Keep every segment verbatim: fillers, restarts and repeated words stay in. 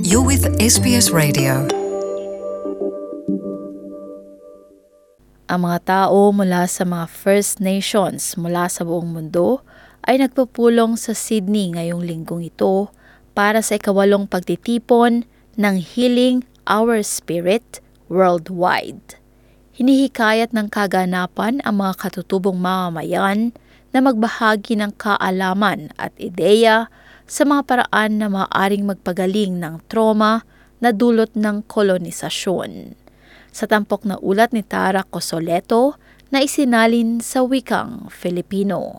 You're with S B S Radio. Ang mga tao mula sa mga First Nations mula sa buong mundo ay nagpupulong sa Sydney ngayong linggong ito para sa ikawalong pagtitipon ng Healing Our Spirit Worldwide. Hinihikayat ng kaganapan ang mga katutubong mamamayan na magbahagi ng kaalaman at ideya sa mga paraan na maaaring magpagaling ng trauma na dulot ng kolonisasyon. Sa tampok na ulat ni Tara Cosoleto na isinalin sa wikang Filipino.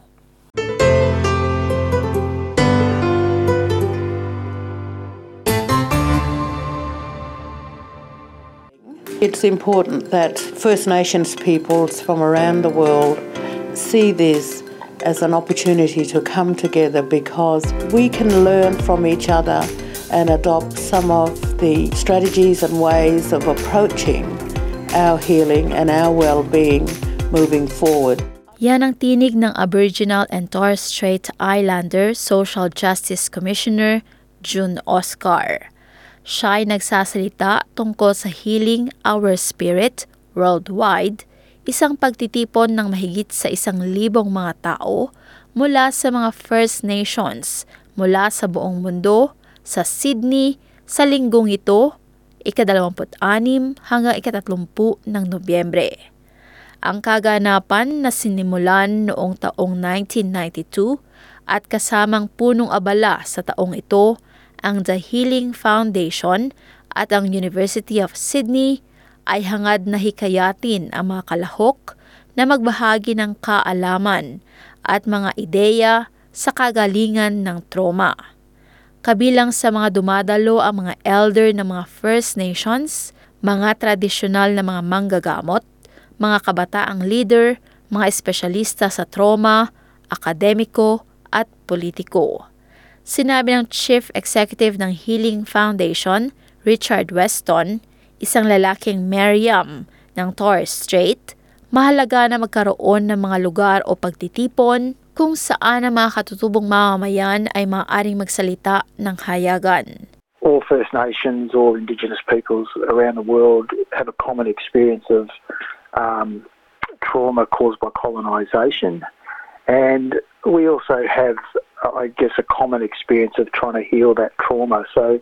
It's important that First Nations peoples from around the world see this as an opportunity to come together, because we can learn from each other and adopt some of the strategies and ways of approaching our healing and our well-being moving forward. Yan ang tinig ng Aboriginal and Torres Strait Islander Social Justice Commissioner June Oscar. Siya ay nagsasalita tungkol sa Healing Our Spirit Worldwide, isang pagtitipon ng mahigit sa isang libong mga tao mula sa mga First Nations mula sa buong mundo sa Sydney sa linggong ito, ikadalawamput-anim hanggang ikatatlumpu ng Nobyembre. Ang kaganapan na sinimulan noong taong nineteen ninety-two at kasamang punong abala sa taong ito ang The Healing Foundation at ang University of Sydney ay hangad na hikayatin ang mga kalahok na magbahagi ng kaalaman at mga ideya sa kagalingan ng trauma. Kabilang sa mga dumadalo ang mga elder ng mga First Nations, mga tradisyonal na mga manggagamot, mga kabataang leader, mga espesyalista sa trauma, akademiko at politiko. Sinabi ng Chief Executive ng Healing Foundation, Richard Weston, isang lalaking Meriam ng Torres Strait, mahalaga na magkaroon ng mga lugar o pagtitipon kung saan ang mga katutubong mamamayan ay maaaring magsalita ng hayagan. All First Nations, all Indigenous peoples around the world have a common experience of um, trauma caused by colonisation, and we also have, I guess, a common experience of trying to heal that trauma. So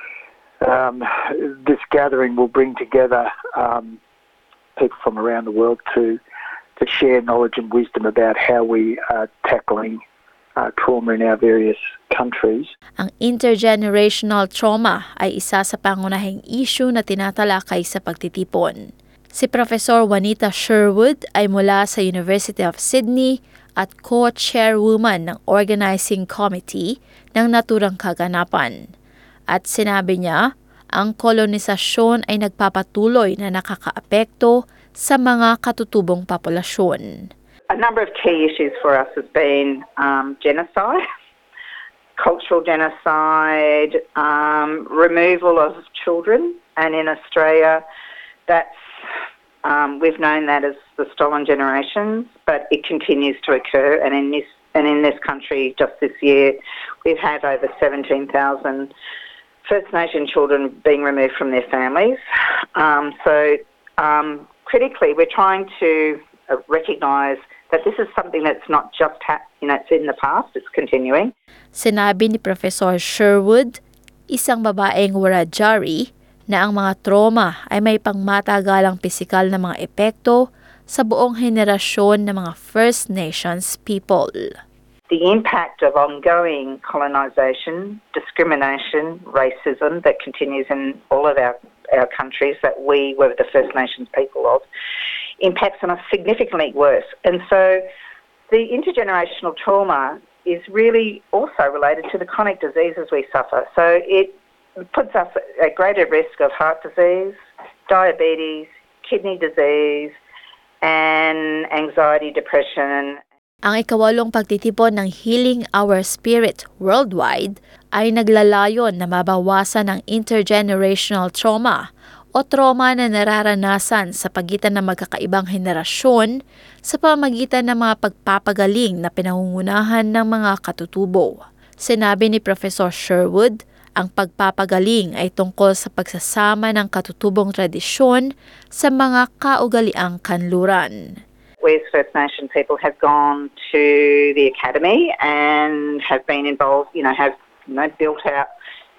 um, this gathering will bring together um, people from around the world to to share knowledge and wisdom about how we are tackling uh, trauma in our various countries. Ang intergenerational trauma ay isa sa pangunahing issue na tinatalakay sa pagtitipon. Si Professor Juanita Sherwood ay mula sa University of Sydney at co-chairwoman ng organizing committee ng naturang kaganapan. At sinabi niya, ang kolonisasyon ay nagpapatuloy na nakakaapekto sa mga katutubong populasyon. A number of key issues for us has been um, genocide, cultural genocide, um, removal of children, and in Australia, that's um, we've known that as the stolen generations, but it continues to occur. And in this and in this country, just this year, we've had over seventeen thousand First Nation children being removed from their families. Um, so. Um, Critically, we're trying to uh, recognise that this is something that's not just ha- you know, it's in the past, it's continuing. Sinabi ni Professor Sherwood, isang babaeng Wiradjuri, na ang mga trauma ay may pangmatagalang pisikal na mga epekto sa buong henerasyon ng mga First Nations people. The impact of ongoing colonisation, discrimination, racism that continues in all of our our countries that we were the First Nations people of, impacts on us significantly worse. And so the intergenerational trauma is really also related to the chronic diseases we suffer. So it puts us at greater risk of heart disease, diabetes, kidney disease, and anxiety, depression. Ang ikawalong pagtitipon ng Healing Our Spirit Worldwide ay naglalayon na mabawasan ang intergenerational trauma o trauma na nararanasan sa pagitan ng magkakaibang henerasyon sa pamamagitan ng mga pagpapagaling na pinangungunahan ng mga katutubo. Sinabi ni Professor Sherwood, Ang pagpapagaling ay tungkol sa pagsasama ng katutubong tradisyon sa mga kaugaliang kanluran. We as First Nation people have gone to the academy and have been involved, you know, have you know, built out,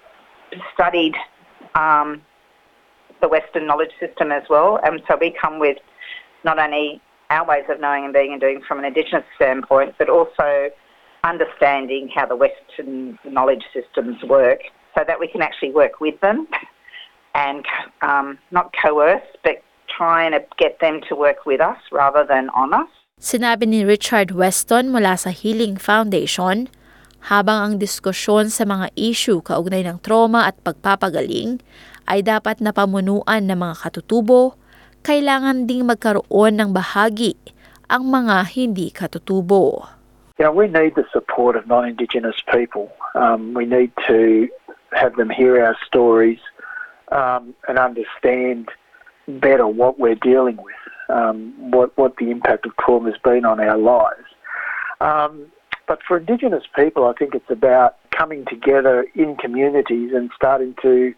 studied um, the Western knowledge system as well. And so we come with not only our ways of knowing and being and doing from an Indigenous standpoint, but also understanding how the Western knowledge systems work so that we can actually work with them and um, not coerce, but trying to get them to work with us rather than on us. Sinabi ni Richard Weston mula sa Healing Foundation, habang ang diskusyon sa mga issue kaugnay ng trauma at pagpapagaling ay dapat napamunuan ng mga katutubo, kailangan ding magkaroon ng bahagi ang mga hindi katutubo. Yeah, we need the support of non-Indigenous people. Um, we need to have them hear our stories um, and understand better what we're dealing with, um, what, what the impact of trauma has been on our lives. Um, but for Indigenous people, I think it's about coming together in communities and starting to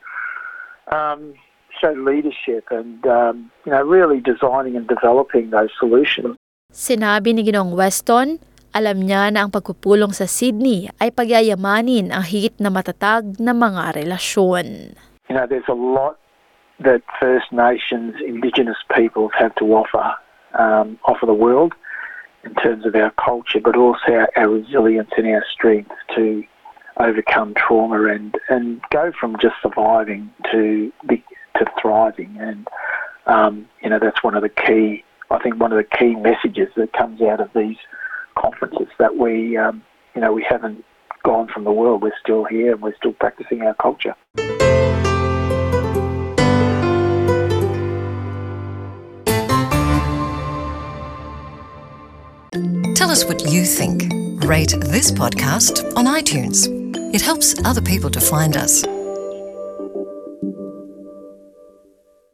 um, show leadership and um, you know, really designing and developing those solutions. Sinabi ni Ginoong Weston, alam niya na ang pagpupulong sa Sydney ay pagyayamanin ang higit na matatag na mga relasyon. You know, there's a lot that First Nations, Indigenous peoples have to offer, um, offer the world in terms of our culture, but also our, our resilience and our strength to overcome trauma and, and go from just surviving to be, to thriving. And, um, you know, that's one of the key, I think one of the key messages that comes out of these conferences, that we, um, you know, we haven't gone from the world. We're still here and we're still practicing our culture. Tell us what you think. Rate this podcast on iTunes. It helps other people to find us.